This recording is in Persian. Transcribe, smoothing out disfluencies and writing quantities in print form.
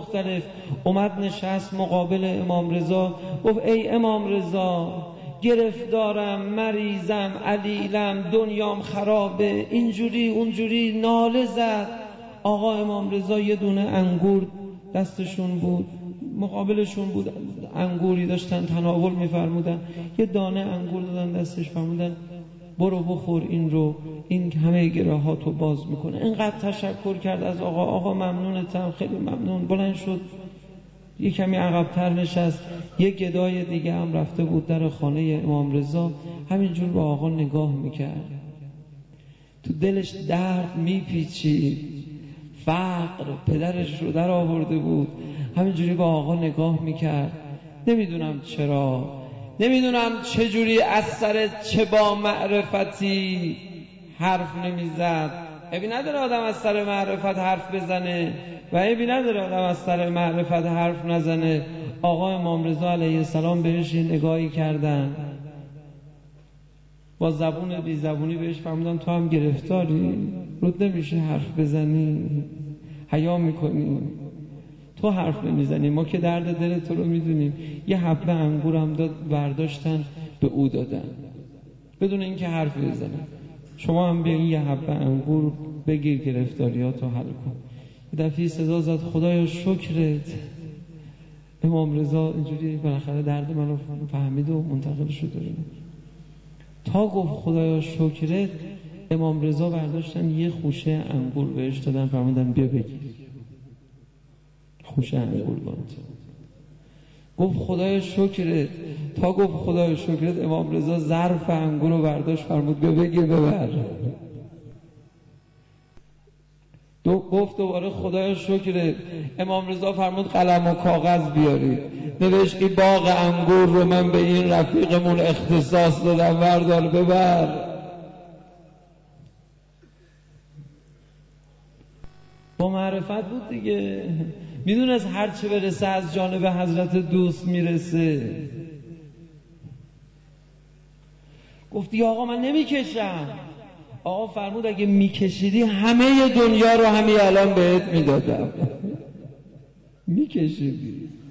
مختلف، اومد نشست مقابل امام رضا، گفت ای امام رضا، گرفتارم، مریضم، علیلم، دنیام خرابه، اینجوری اونجوری ناله زد. آقا امام رضا یه دونه انگور دستشون بود، مقابلشون بود، انگوری داشتن تناول می‌فرمودن، یه دانه انگور دادن دستش، فرمودن برو بخور این رو، این همه گراهاتو باز میکنه. اینقدر تشکر کرد از آقا، آقا ممنونتم، خیلی ممنون. بلند شد یه کمی عقب‌تر نشست. یه گدای دیگه هم رفته بود در خانه امام رضا، همینجور با آقا نگاه میکرد، تو دلش درد میپیچید، فقر پدرش رو در آورده بود، همینجوری با آقا نگاه میکرد. نمیدونم چرا، نمیدونم چجوری از سر چه با معرفتی حرف نمیزد. عیبی نداره آدم از سر معرفت حرف بزنه و عیبی نداره آدم از سر معرفت حرف نزنه. آقا امام رضا علیه السلام بهش نگاهی کردن، با زبون بی زبونی بهش فرمودن تو هم گرفتاری؟ رود نمیشه حرف بزنی؟ حیا میکنی؟ تو حرف نمیزنی، ما که درد دل تو رو میدونیم. یه حبه انگور هم داد، برداشتن به او دادن بدون اینکه حرف بزنه. شما هم بیاین یه حبه انگور بگیر گرفتاریاتو حل کن. یه دفعه صدا زد خدایا شکرت. امام رضا اینجوری بالاخره درد منو فهمید و منتقل شد. تا گفت خدایا شکرت، امام رضا برداشتن یه خوشه انگور بهش دادن، فرمودن بیا بگیر. خوشه انگور داد. گفت خدایا شکرت. تا گفت خدایا شکرت، امام رضا ظرف انگور رو برداشت، فرمود بیا بگیر ببر. گفت دوباره خدایا شکرت. امام رضا فرمود قلم و کاغذ بیارید. نوشت این باغ انگور رو من به این رفیقمون اختصاص دادم، بردار ببر. با معرفت بود دیگه، میدونست هر چه برسه از جانب حضرت دوست میرسه. گفتی آقا من نمیکشم. آقا فرمود اگه میکشیدی همه دنیا رو همین الان بهت میدادم. میکشیدی